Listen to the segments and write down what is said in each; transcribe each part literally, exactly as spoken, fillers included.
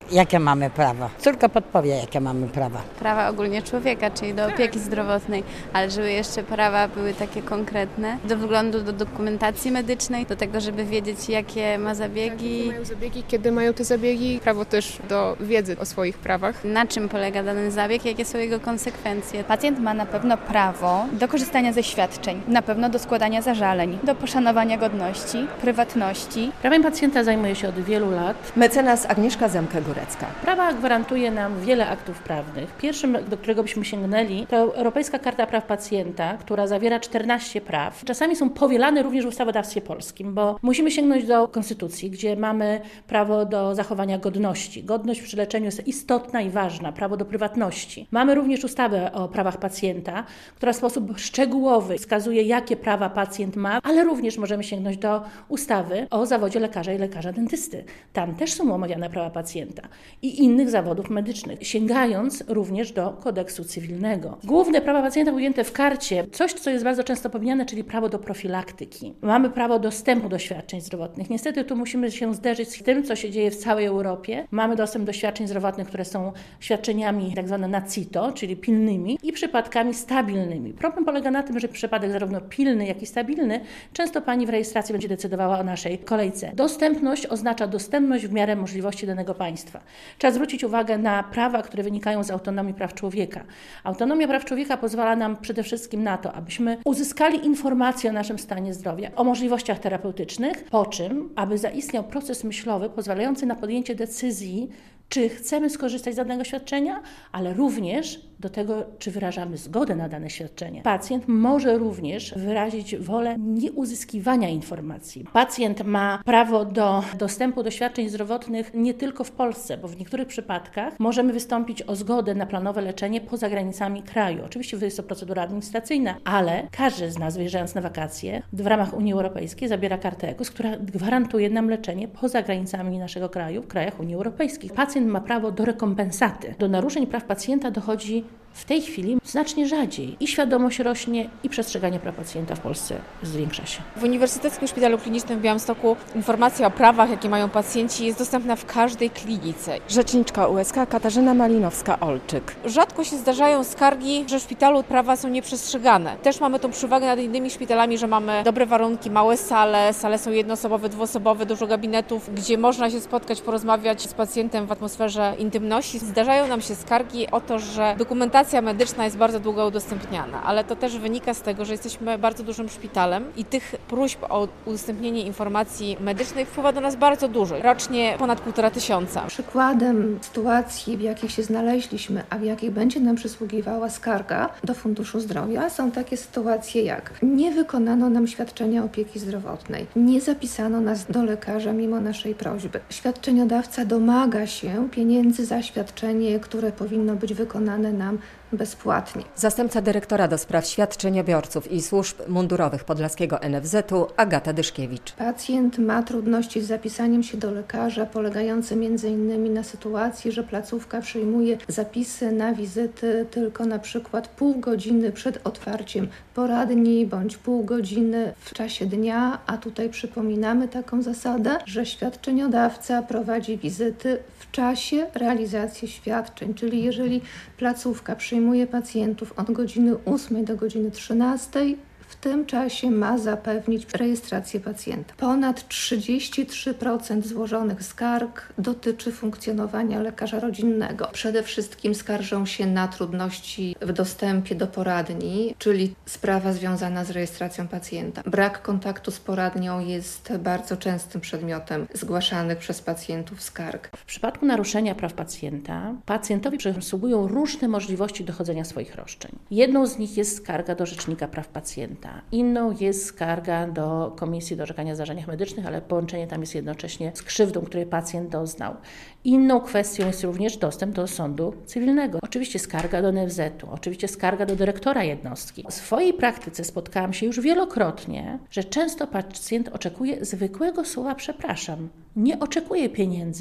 Jakie mamy prawa? Córka podpowie, jakie mamy prawa. Prawa ogólnie człowieka, czyli do opieki zdrowotnej, ale żeby jeszcze prawa były takie konkretne, do wglądu do dokumentacji medycznej, do tego, żeby wiedzieć, jakie ma zabiegi. Jakie mają zabiegi, kiedy mają te zabiegi, prawo też do wiedzy o swoich prawach. Na czym polega dany zabieg, jakie są jego konsekwencje. Pacjent ma na pewno prawo do korzystania ze świadczeń, na pewno do składania zażaleń, do poszanowania godności, prywatności. Prawem pacjenta zajmuje się od wielu lat mecenas Agnieszka Zemkę-Górecka. Prawa gwarantuje nam wiele aktów prawnych. Pierwszym, do którego byśmy sięgnęli, to Europejska Karta Praw Pacjenta, która zawiera czternaście praw. Czasami są powielane również w ustawodawstwie polskim, bo musimy sięgnąć do Konstytucji, gdzie mamy prawo do zachowania godności. Godność przy leczeniu jest istotna i ważna, prawo do prywatności. Mamy również ustawę o prawach pacjenta, która w sposób szczegółowy wskazuje, jakie prawa pacjent ma, ale również możemy sięgnąć do ustawy o zawodzie lekarza i lekarza dentysty. Tam też są omawiane prawa pacjenta i innych zawodów medycznych, sięgając również do kodeksu cywilnego. Główne prawa pacjenta ujęte w karcie, coś, co jest bardzo często pomijane, czyli prawo do profilaktyki. Mamy prawo dostępu do świadczeń zdrowotnych. Niestety tu musimy się zderzyć z tym, co się dzieje w całej Europie. Mamy dostęp do świadczeń zdrowotnych, które są świadczeniami tak zwane na CITO, czyli pilnymi i przypadkami stabilnymi. Problem polega na tym, że przypadek zarówno pilny, jak i stabilny, często pani w rejestracji będzie decydowała o naszej kolejce. Dostępność oznacza dostępność w miarę możliwości danego państwa. Trzeba zwrócić uwagę na prawa, które wynikają z autonomii praw człowieka. Autonomia praw człowieka pozwala nam przede wszystkim na to, abyśmy uzyskali informacje o naszym stanie zdrowia, o możliwościach terapeutycznych, po czym, aby zaistniał proces myślowy pozwalający na podjęcie decyzji, czy chcemy skorzystać z danego świadczenia, ale również do tego, czy wyrażamy zgodę na dane świadczenie. Pacjent może również wyrazić wolę nieuzyskiwania informacji. Pacjent ma prawo do dostępu do świadczeń zdrowotnych nie tylko w Polsce, bo w niektórych przypadkach możemy wystąpić o zgodę na planowe leczenie poza granicami kraju. Oczywiście jest to procedura administracyjna, ale każdy z nas, wyjeżdżając na wakacje w ramach Unii Europejskiej, zabiera kartę E K U S, która gwarantuje nam leczenie poza granicami naszego kraju, w krajach Unii Europejskiej. Pacjent ma prawo do rekompensaty. Do naruszeń praw pacjenta dochodzi w tej chwili znacznie rzadziej. I świadomość rośnie, i przestrzeganie praw pacjenta w Polsce zwiększa się. W Uniwersyteckim Szpitalu Klinicznym w Białymstoku informacja o prawach, jakie mają pacjenci, jest dostępna w każdej klinice. Rzeczniczka U S K Katarzyna Malinowska-Olczyk. Rzadko się zdarzają skargi, że w szpitalu prawa są nieprzestrzegane. Też mamy tą przewagę nad innymi szpitalami, że mamy dobre warunki, małe sale, sale są jednoosobowe, dwuosobowe, dużo gabinetów, gdzie można się spotkać, porozmawiać z pacjentem w atmosferze intymności. Zdarzają nam się skargi o to, że dokumentacja medyczna jest bardzo długo udostępniana, ale to też wynika z tego, że jesteśmy bardzo dużym szpitalem i tych próśb o udostępnienie informacji medycznych wpływa do nas bardzo dużo. Rocznie ponad półtora tysiąca. Przykładem sytuacji, w jakich się znaleźliśmy, a w jakich będzie nam przysługiwała skarga do Funduszu Zdrowia, są takie sytuacje jak nie wykonano nam świadczenia opieki zdrowotnej, nie zapisano nas do lekarza mimo naszej prośby. Świadczeniodawca domaga się pieniędzy za świadczenie, które powinno być wykonane nam bezpłatnie. Zastępca dyrektora do spraw świadczeniobiorców i służb mundurowych Podlaskiego N F Z u Agata Dyszkiewicz. Pacjent ma trudności z zapisaniem się do lekarza, polegające między innymi na sytuacji, że placówka przyjmuje zapisy na wizyty tylko na przykład pół godziny przed otwarciem poradni bądź pół godziny w czasie dnia, a tutaj przypominamy taką zasadę, że świadczeniodawca prowadzi wizyty w czasie realizacji świadczeń, czyli jeżeli placówka przyjmuje pacjentów od godziny ósmej do godziny trzynastej, w tym czasie ma zapewnić rejestrację pacjenta. Ponad trzydzieści trzy procent złożonych skarg dotyczy funkcjonowania lekarza rodzinnego. Przede wszystkim skarżą się na trudności w dostępie do poradni, czyli sprawa związana z rejestracją pacjenta. Brak kontaktu z poradnią jest bardzo częstym przedmiotem zgłaszanych przez pacjentów skarg. W przypadku naruszenia praw pacjenta, pacjentowi przysługują różne możliwości dochodzenia swoich roszczeń. Jedną z nich jest skarga do Rzecznika Praw Pacjenta. Inną jest skarga do Komisji do Orzekania o Zdarzeniach Medycznych, ale połączenie tam jest jednocześnie z krzywdą, której pacjent doznał. Inną kwestią jest również dostęp do sądu cywilnego. Oczywiście skarga do N F Z u, oczywiście skarga do dyrektora jednostki. W swojej praktyce spotkałam się już wielokrotnie, że często pacjent oczekuje zwykłego słowa przepraszam. Nie oczekuje pieniędzy.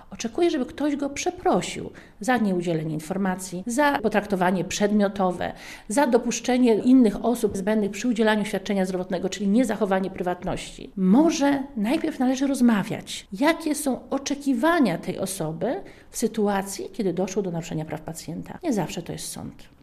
oczekuje, żeby ktoś go przeprosił za nieudzielenie informacji, za potraktowanie przedmiotowe, za dopuszczenie innych osób zbędnych przy udzielaniu świadczenia zdrowotnego, czyli niezachowanie prywatności. Może najpierw należy rozmawiać, jakie są oczekiwania tej osoby w sytuacji, kiedy doszło do naruszenia praw pacjenta. Nie zawsze to jest sąd.